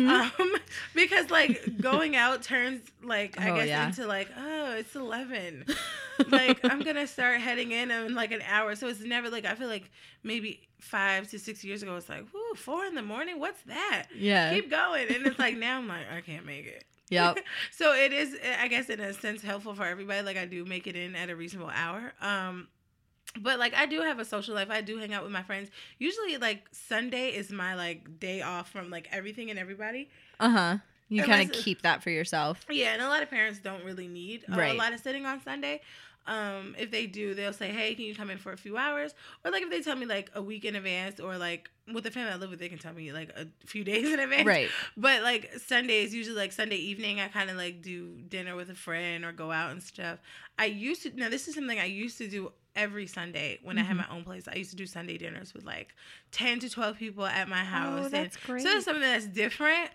Because like going out turns like, I guess into like, oh, it's 11. Like I'm going to start heading in like an hour. So it's never like, I feel like maybe 5 to 6 years ago, it's like, whoo, 4 a.m, what's that? Yeah. Keep going. And it's like, now I'm like, I can't make it. Yep. So it is, I guess in a sense, helpful for everybody. Like I do make it in at a reasonable hour. But, like, I do have a social life. I do hang out with my friends. Usually, like, Sunday is my, like, day off from, like, everything and everybody. You kind of keep that for yourself. Yeah, and a lot of parents don't really need a lot of sitting on Sunday. If they do, they'll say, hey, can you come in for a few hours? Or, like, if they tell me, like, a week in advance or, like, with the family I live with, they can tell me, like, a few days in advance. Right. But, like, Sundays, usually, like, Sunday evening, I kind of, like, do dinner with a friend or go out and stuff. Now, this is something I used to do every Sunday when I had my own place. I used to do Sunday dinners with, like, 10 to 12 people at my house. Oh, that's great. So that's something that's different.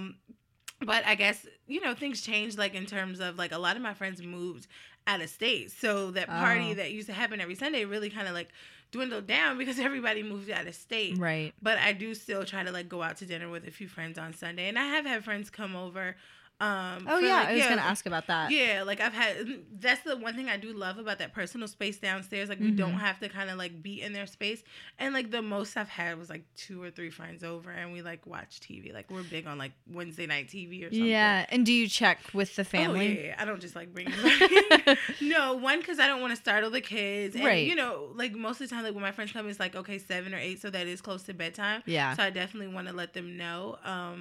But I guess, you know, things changed, like, in terms of, like, a lot of my friends moved out of state. So that party that used to happen every Sunday really kind of, like, dwindled down because everybody moved out of state. Right. But I do still try to, like, go out to dinner with a few friends on Sunday. And I have had friends come over. I was going to ask about that. Yeah, like that's the one thing I do love about that personal space downstairs. Like we don't have to kind of like be in their space. And like the most I've had was like 2 or 3 friends over and we like watch TV. Like we're big on like Wednesday night TV or something. Yeah, and do you check with the family? Oh, yeah. I don't just like bring them back in. No, one, because I don't want to startle the kids. And, you know, like most of the time, like when my friends come, it's like, okay, 7 or 8, so that is close to bedtime. Yeah. So I definitely want to let them know.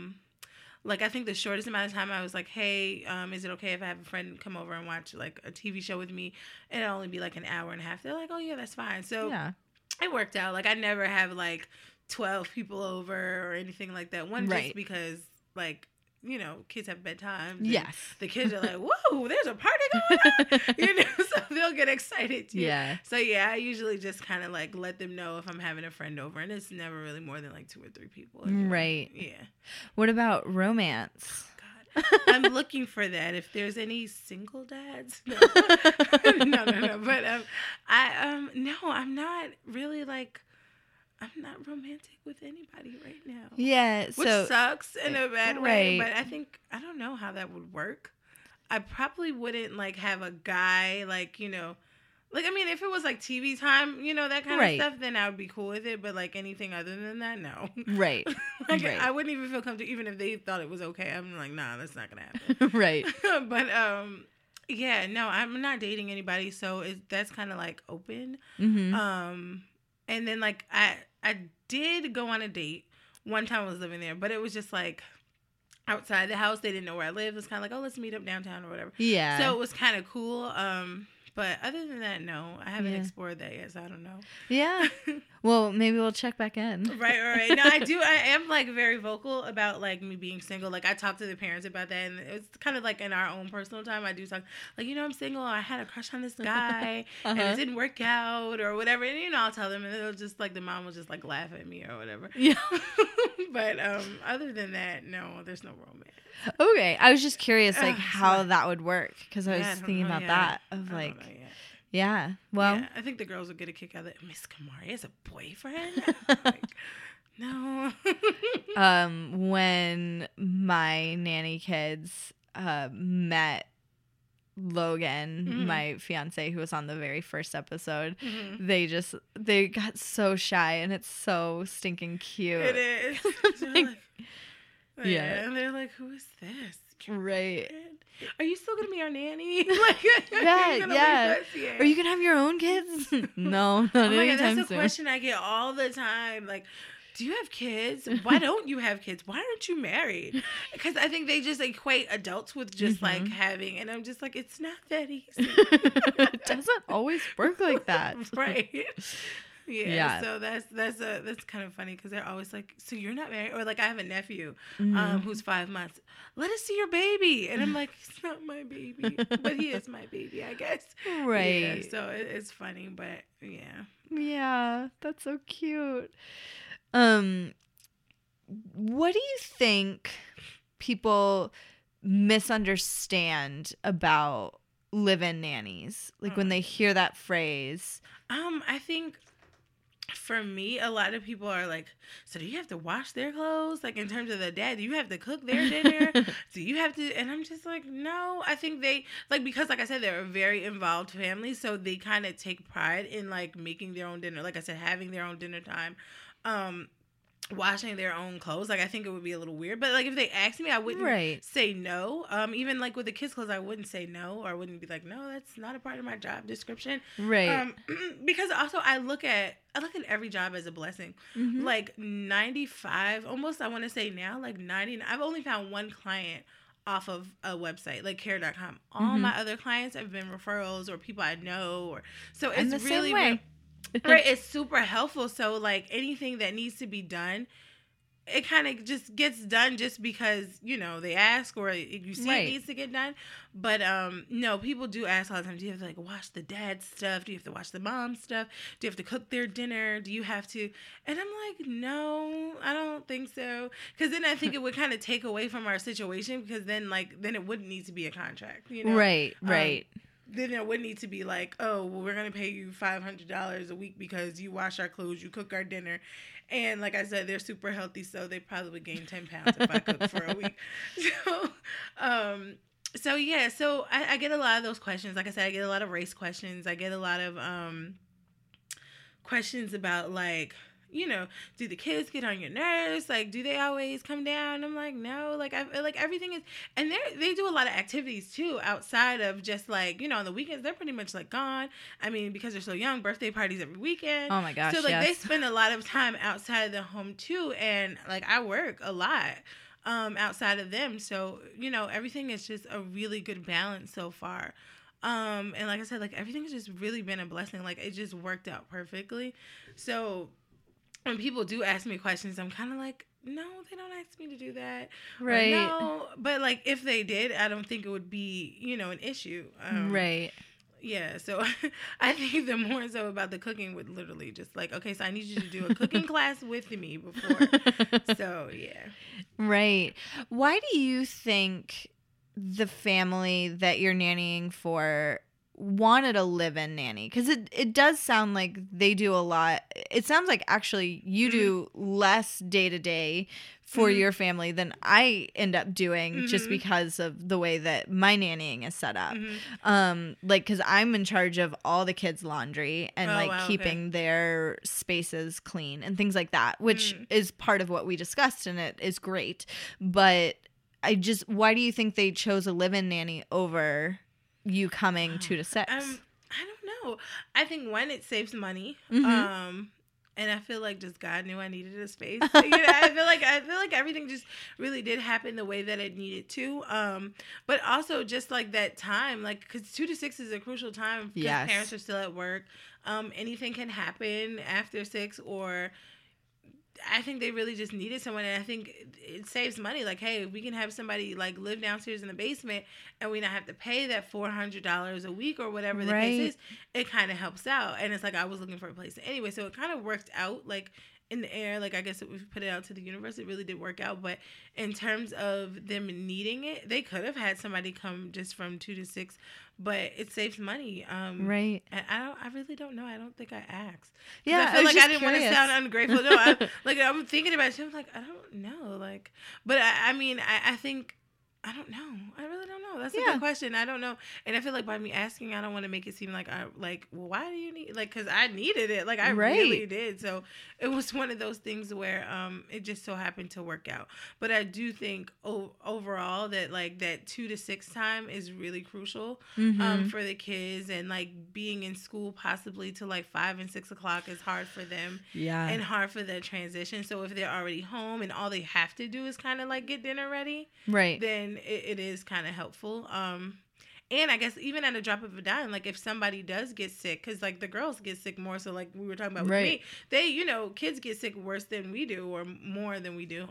Like, I think the shortest amount of time I was like, hey, is it okay if I have a friend come over and watch, like, a TV show with me? And it'll only be, like, an hour and a half. They're like, oh, yeah, that's fine. So it worked out. Like, I never have, like, 12 people over or anything like that. One, just because, like, you know, kids have bedtime. Yes. The kids are like, whoa, there's a party going on. You know, so they'll get excited too. Yeah. So, yeah, I usually just kind of like let them know if I'm having a friend over. And it's never really more than like 2 or 3 people. Right. Yeah. What about romance? God. I'm looking for that. If there's any single dads. No. No. But no, I'm not really like. I'm not romantic with anybody right now. Yeah. Which sucks in a bad way. But I don't know how that would work. I probably wouldn't like have a guy like, you know, like, I mean, if it was like TV time, you know, that kind of stuff, then I would be cool with it. But like anything other than that, no. Right. Like I wouldn't even feel comfortable, even if they thought it was okay. I'm like, nah, that's not going to happen. Right. But, yeah, no, I'm not dating anybody. So that's kind of like open. And then like, I did go on a date one time I was living there, but it was just like outside the house. They didn't know where I lived. It was kind of like, oh, let's meet up downtown or whatever. Yeah. So it was kind of cool. But other than that, no, I haven't explored that yet, so I don't know. Yeah. Well, maybe we'll check back in. Right. No, I am like very vocal about like me being single. Like I talk to the parents about that, and it's kind of like in our own personal time. I do talk like, I'm single. I had a crush on this guy, and it didn't work out or whatever. And I'll tell them, and it'll just like the mom will just like laugh at me or whatever. Yeah. But other than that, no, there's no romance. Okay, I was just curious like how that would work because I was thinking about that of like. Yeah. Well, yeah, I think the girls will get a kick out of it. Miss Kamari has a boyfriend? Like, no. When my nanny kids met Logan, my fiance who was on the very first episode, they got so shy and it's so stinking cute. It is. Yeah. And they're like, who is this? Right. Are you still gonna be our nanny? Like, yeah. Are you gonna have your own kids? No, not anytime that's a soon. question I get all the time. Like, do you have kids? Why don't you have kids? Why aren't you married? Because I think they just equate adults with just like having, and I'm just like, it's not that easy. It doesn't always work like that. Right. Yeah, so that's kind of funny because they're always like, so you're not married? Or like I have a nephew who's 5 months. Let us see your baby. And I'm like, it's not my baby, but he is my baby, I guess. Right. Yeah, so it's funny, but yeah. Yeah, that's so cute. What do you think people misunderstand about live-in nannies? Like when they hear that phrase? I think for me, a lot of people are like, so do you have to wash their clothes? Like in terms of the dad, do you have to cook their dinner? Do you have to? And I'm just like, no, I think they like, because like I said, they're a very involved family. So they kind of take pride in like making their own dinner. Like I said, having their own dinner time. Washing their own clothes. Like I think it would be a little weird, but like if they asked me, I wouldn't say no. Even like with the kids' clothes, I wouldn't say no, or I wouldn't be like, no, that's not a part of my job description. Right. Because also I look at every job as a blessing. Like 95, almost I want to say now, like 99. I've only found one client off of a website like care.com. All my other clients have been referrals or people I know, or so it's really same way. Right, it's super helpful. So like anything that needs to be done, it kind of just gets done just because they ask or you see it needs to get done. But no, people do ask all the time, do you have to like wash the dad's stuff? Do you have to wash the mom's stuff? Do you have to cook their dinner? Do you have to? And I'm like, no, I don't think so, because then I think it would kind of take away from our situation, because then it wouldn't need to be a contract, Right. Then it would need to be like, oh, well, we're going to pay you $500 a week because you wash our clothes, you cook our dinner. And like I said, they're super healthy, so they probably would gain 10 pounds if I cook for a week. So yeah, so I get a lot of those questions. Like I said, I get a lot of race questions. I get a lot of questions about like, do the kids get on your nerves? Like, do they always come down? I'm like, no, like everything is, and they do a lot of activities too outside of just like, on the weekends, they're pretty much like gone. I mean, because they're so young, birthday parties every weekend. Oh my gosh. So like they spend a lot of time outside of the home too. And like I work a lot outside of them. So, everything is just a really good balance so far. And like I said, like everything has just really been a blessing. Like it just worked out perfectly. So when people do ask me questions, I'm kind of like, no, they don't ask me to do that. Right. Or, no, but like if they did, I don't think it would be, an issue. Right. Yeah, so I think the more so about the cooking would literally just like, okay, so I need you to do a cooking class with me before. So, yeah. Right. Why do you think the family that you're nannying for wanted a live-in nanny? Because it does sound like they do a lot. It sounds like actually you do less day-to-day for your family than I end up doing just because of the way that my nannying is set up. Like, because I'm in charge of all the kids' laundry and keeping their spaces clean and things like that, which is part of what we discussed, and it is great. But why do you think they chose a live-in nanny over you coming 2 to 6? I don't know. I think one, it saves money. And I feel like just God knew I needed a space. I feel like everything just really did happen the way that it needed to. But also just like that time, like, because 2 to 6 is a crucial time because parents are still at work. Anything can happen after 6, or I think they really just needed someone, and I think it saves money. Like, hey, we can have somebody like live downstairs in the basement, and we not have to pay that $400 a week or whatever the case is. It kind of helps out, and it's like I was looking for a place anyway, so it kind of worked out like in the air. Like, I guess if we put it out to the universe, it really did work out. But in terms of them needing it, they could have had somebody come just from 2 to 6. But it saves money. Right. And I really don't know. I don't think I asked. Yeah. I feel like I didn't want to sound ungrateful. No, I'm thinking about it. I'm like, I don't know. Like, but I mean, I think, I don't know. I really don't know. That's a good question. I don't know. And I feel like by me asking, I don't want to make it seem like well, why do you need, like, because I needed it. Like, I really did. So it was one of those things where it just so happened to work out. But I do think overall that, like, that 2 to 6 time is really crucial for the kids. And, like, being in school possibly till, like, 5 and 6 o'clock is hard for them. Yeah. And hard for the transition. So if they're already home and all they have to do is kind of, like, get dinner ready. Right. Then it is kind of helpful. And I guess even at a drop of a dime, like if somebody does get sick, because like the girls get sick more, so like we were talking about with me, they, kids get sick worse than we do or more than we do.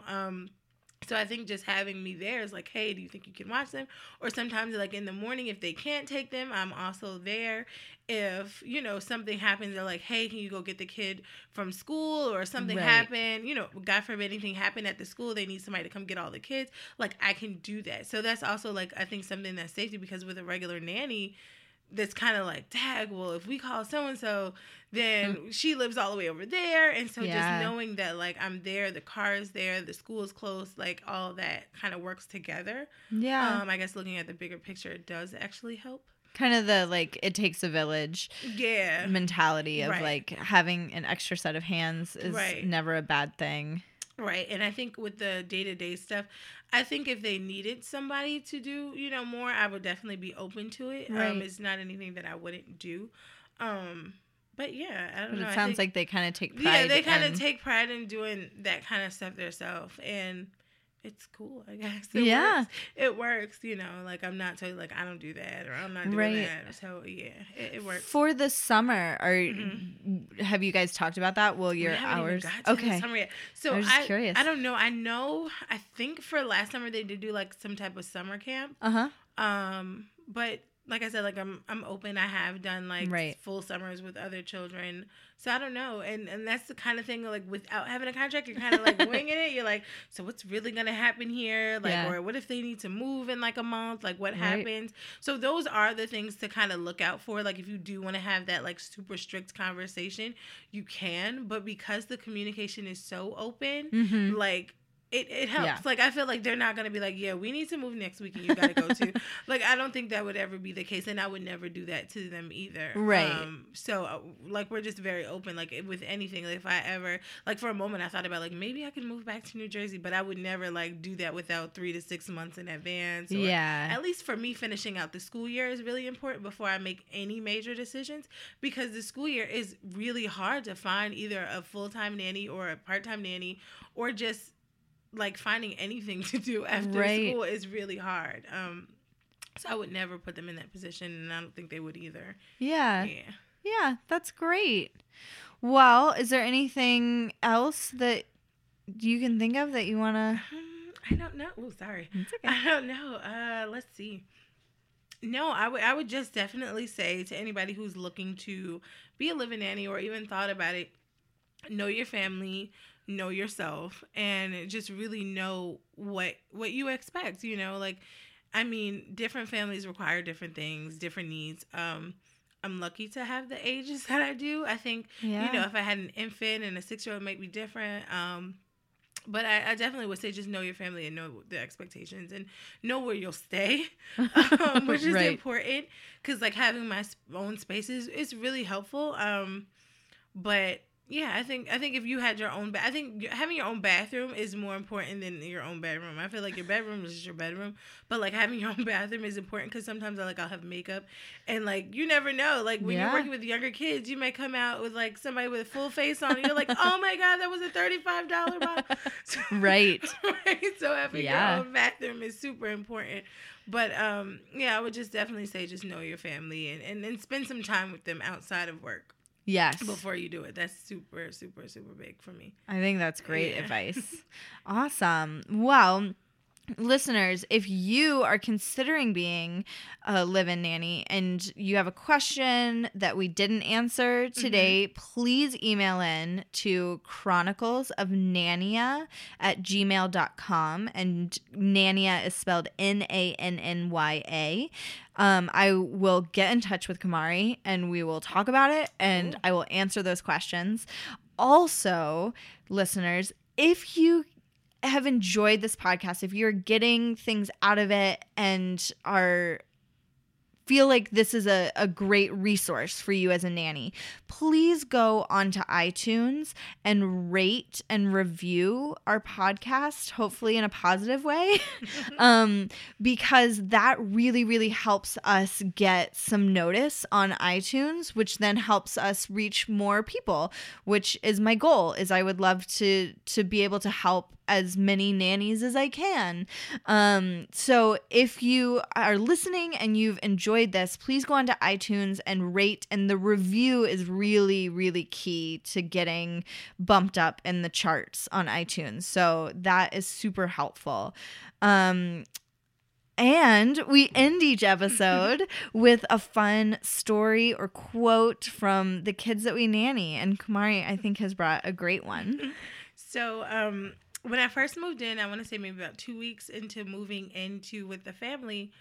So I think just having me there is like, hey, do you think you can watch them? Or sometimes like in the morning, if they can't take them, I'm also there. If, something happens, they're like, hey, can you go get the kid from school, or something happened, God forbid anything happened at the school, they need somebody to come get all the kids. Like, I can do that. So that's also like, I think something that's safety, because with a regular nanny, that's kind of like, tag, well, if we call so-and-so, then she lives all the way over there. And so just knowing that, like, I'm there, the car is there, the school is close, like, all that kind of works together. Yeah. I guess looking at the bigger picture, it does actually help. Kind of the, like, it takes a village mentality of, like, having an extra set of hands is never a bad thing. Right. And I think with the day-to-day stuff, I think if they needed somebody to do, more, I would definitely be open to it. Right. It's not anything that I wouldn't do. But yeah, I don't know. It sounds like they kind of take pride. Yeah, they kind of take pride in doing that kind of stuff themselves. And it's cool, I guess. It works, like I'm not totally like, I don't do that, or I'm not doing that. So yeah, it works. For the summer, have you guys talked about that? Will your hours? The summer yet. So I was just curious. I don't know. I think for last summer they did do like some type of summer camp. But like I said, like I'm open. I have done like full summers with other children. So I don't know. And that's the kind of thing, like, without having a contract, you're kind of like winging it. You're like, so what's really going to happen here? Like, or what if they need to move in like a month? Like, what happens? So those are the things to kind of look out for. Like, if you do want to have that like super strict conversation, you can. But because the communication is so open, like, It helps. Yeah. Like, I feel like they're not going to be like, yeah, we need to move next week and you got to go too. Like, I don't think that would ever be the case. And I would never do that to them either. Right. So, like, we're just very open. Like, with anything, like, if I ever, like, for a moment, I thought about, like, maybe I could move back to New Jersey. But I would never, like, do that without 3 to 6 months in advance. Or at least for me, finishing out the school year is really important before I make any major decisions. Because the school year is really hard to find either a full-time nanny or a part-time nanny, or just like finding anything to do after school is really hard. So I would never put them in that position, and I don't think they would either. Yeah, that's great. Well, is there anything else that you can think of that you want to? I don't know. Oh, sorry. It's okay. I don't know. Let's see. No, I would just definitely say to anybody who's looking to be a living nanny or even thought about it, know your family, know yourself, and just really know what you expect, like, I mean, different families require different things, different needs. I'm lucky to have the ages that I do. I think, if I had an infant and a 6-year-old, it might be different. But I definitely would say just know your family and know the expectations and know where you'll stay, which is important, because like having my own space is really helpful. But Yeah, I think if you had your own, I think having your own bathroom is more important than your own bedroom. I feel like your bedroom is just your bedroom, but like having your own bathroom is important because sometimes I'll have makeup, and like you never know. Like when you're working with younger kids, you may come out with like somebody with a full face on, and you're like, oh my god, that was a $35 bottle. Right. Right. So having your own bathroom is super important. But yeah, I would just definitely say just know your family and spend some time with them outside of work. Yes. Before you do it. That's super, super, super big for me. I think that's great advice. Awesome. Well, listeners, if you are considering being a live-in nanny and you have a question that we didn't answer today, please email in to chroniclesofnania@gmail.com. And Nania is spelled Nanya. I will get in touch with Kamari and we will talk about it and I will answer those questions. Also, listeners, if you have enjoyed this podcast, if you're getting things out of it and feel like this is a great resource for you as a nanny, please go onto iTunes and rate and review our podcast, hopefully in a positive way, because that really, really helps us get some notice on iTunes, which then helps us reach more people, which is my goal. Is I would love to be able to help as many nannies as I can. So if you are listening and you've enjoyed this, please go onto iTunes and rate. And the review is really, really key to getting bumped up in the charts on iTunes. So that is super helpful. And we end each episode with a fun story or quote from the kids that we nanny. And Kamari, I think, has brought a great one. So, when I first moved in, I want to say maybe about 2 weeks into moving into with the family,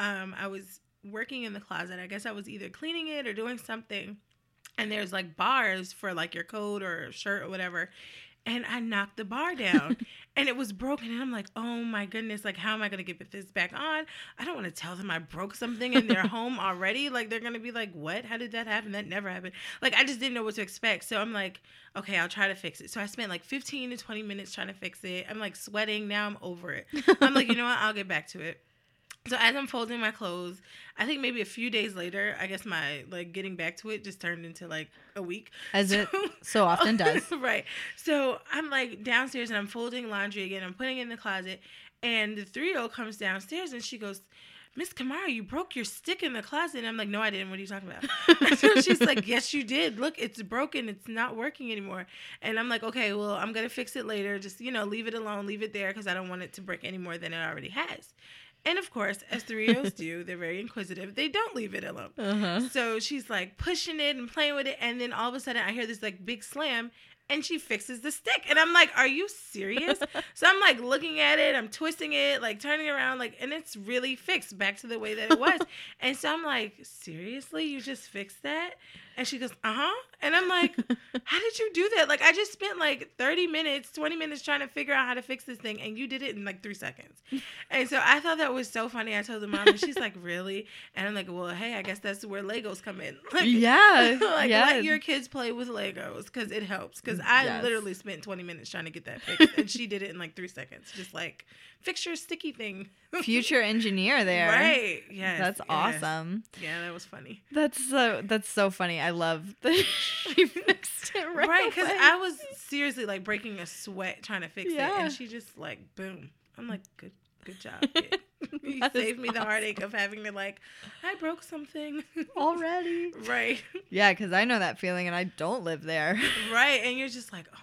I was working in the closet. I guess I was either cleaning it or doing something. And there's like bars for like your coat or shirt or whatever. And I knocked the bar down and it was broken. And I'm like, oh my goodness, like, how am I going to get this back on? I don't want to tell them I broke something in their home already. Like, they're going to be like, what? How did that happen? That never happened. Like, I just didn't know what to expect. So I'm like, okay, I'll try to fix it. So I spent like 15 to 20 minutes trying to fix it. I'm like sweating. Now I'm over it. I'm like, you know what? I'll get back to it. So as I'm folding my clothes, I think maybe a few days later, I guess my like getting back to it just turned into like a week. As it so often does. Right. So I'm like downstairs and I'm folding laundry again. I'm putting it in the closet. And the 3-year-old comes downstairs and she goes, Miss Kamara, you broke your stick in the closet. And I'm like, no, I didn't. What are you talking about? So she's like, yes, you did. Look, it's broken. It's not working anymore. And I'm like, okay, well, I'm going to fix it later. Just, leave it alone. Leave it there because I don't want it to break any more than it already has. And of course, as 3-year-olds do, they're very inquisitive. They don't leave it alone. So she's like pushing it and playing with it. And then all of a sudden I hear this like big slam and she fixes the stick. And I'm like, are you serious? So I'm like looking at it. I'm twisting it, like turning around, like, and it's really fixed back to the way that it was. And so I'm like, seriously? You just fixed that? And she goes, And I'm like, how did you do that? Like, I just spent like 30 minutes, 20 minutes trying to figure out how to fix this thing. And you did it in like 3 seconds. And so I thought that was so funny. I told the mom and she's like, really? And I'm like, well, hey, I guess that's where Legos come in. Like, yeah. Like, let your kids play with Legos because it helps. Because I literally spent 20 minutes trying to get that fixed. And she did it in like 3 seconds. Just like, fix your sticky thing. Future engineer there. Right. Yes. That's awesome. Yeah, that was funny. That's so funny. I love that she fixed it right, because I was seriously like breaking a sweat trying to fix it, and she just like boom. I'm like, good job, kid. You saved me the heartache of having to like, I broke something already. Right. Yeah, because I know that feeling, and I don't live there. Right, and you're just like, oh.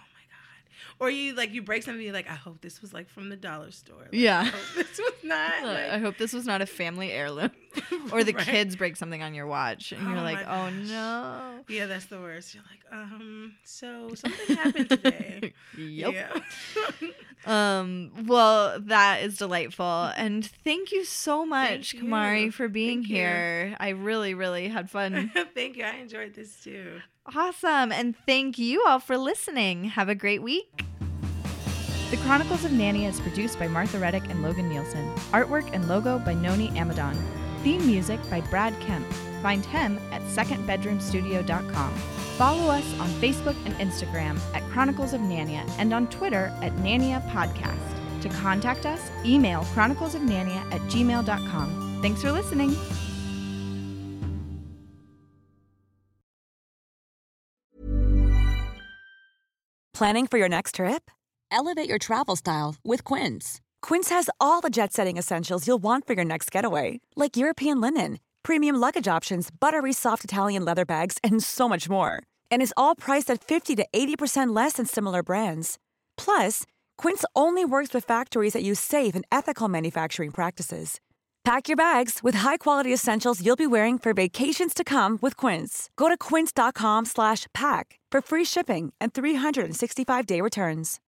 Or you break something, you're like, I hope this was like from the dollar store. Like, yeah. I hope this was not. I hope this was not a family heirloom. Or the kids break something on your watch and you're like, oh no. Yeah, that's the worst. You're like, so something happened today. Yep. Yeah. Well, that is delightful. And thank you so much, Kamari, for being here. I really, really had fun. Thank you. I enjoyed this too. Awesome. And thank you all for listening. Have a great week. The Chronicles of Nania is produced by Martha Reddick and Logan Nielsen. Artwork and logo by Noni Amadon. Theme music by Brad Kemp. Find him at secondbedroomstudio.com. Follow us on Facebook and Instagram at Chronicles of Nania and on Twitter at Nania Podcast. To contact us, email chroniclesofnania@gmail.com. Thanks for listening. Planning for your next trip? Elevate your travel style with Quince. Quince has all the jet-setting essentials you'll want for your next getaway, like European linen, premium luggage options, buttery soft Italian leather bags, and so much more. And is all priced at 50 to 80% less than similar brands. Plus, Quince only works with factories that use safe and ethical manufacturing practices. Pack your bags with high-quality essentials you'll be wearing for vacations to come with Quince. Go to quince.com/pack for free shipping and 365-day returns.